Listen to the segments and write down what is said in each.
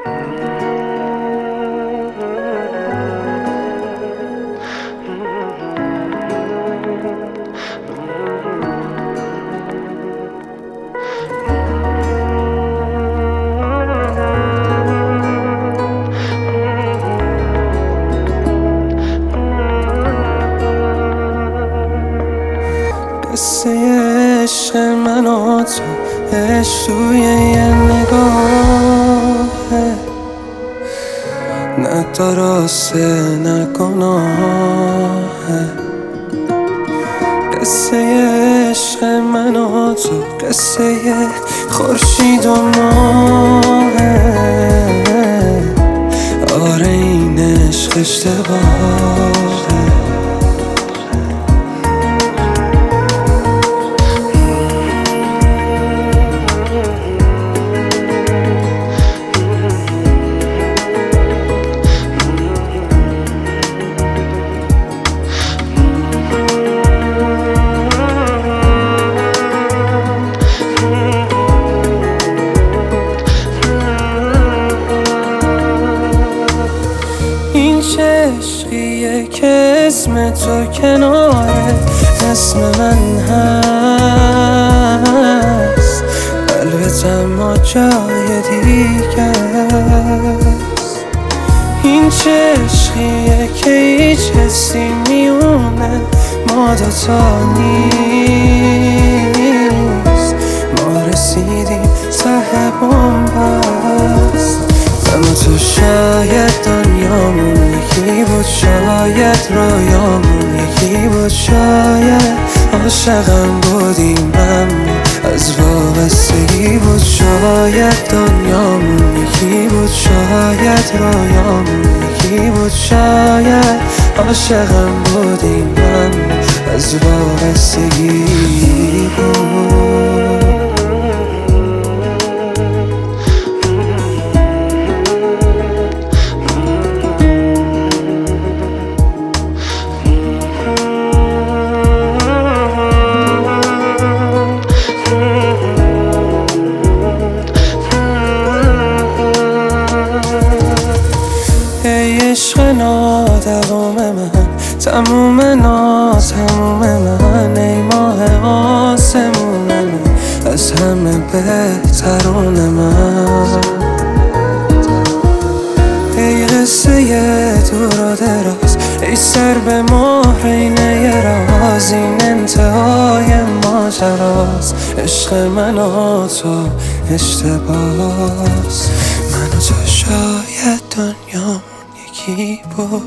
قصه عشق من و تو عشق توی یه نگاهه، نه درسته نه گناهه. قصه عشق من و تو قصه خورشید و ماهه. آره این عشق اشتباهه. این چه عشقیه که اسم تو کنار اسم من هست، قلبت اما جای دیگه است. این چه عشقیه که هیچ حسی میونه ما دوتا نیست. ما رسیدیم ته بن‌بست، من و تو شاید دنیامون یکی بود، شاید رویامون یکی بود، شاید عاشقم بودیم اما از وابستگی بود. شاید دنیامون یکی بود، شاید رویامون یکی بود، شاید عاشقم بودیم اما از وابستگی بود. عشق نادوام من، تموم ناتموم من، ای ماه آسمون من، از همه بهترون من. ای قصه دور و دراز، ای سر به مهرینه راز، این انتهای ماجراست. عشق من و تو اشتباس، من و تو شاید دنیامون یکی بود،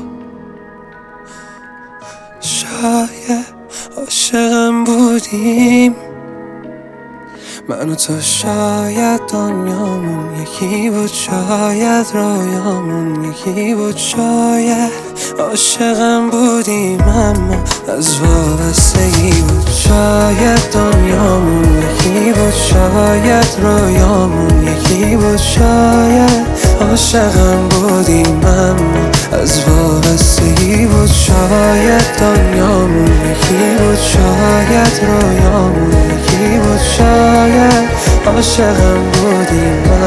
شاید عاشقم بودیم. من و تو شاید دنیامون یکی بود، شاید رویامون یکی بود، شاید عاشقم بودیم اما از وابستگی بود. شاید دنیامون یکی بود، شاید رویامون یکی بود، شاید عاشقم بودیم اما از وابستگی بود. شاید دنیامون یکی بود، شاید رویامون یکی بود، شاید عاشقم بودیم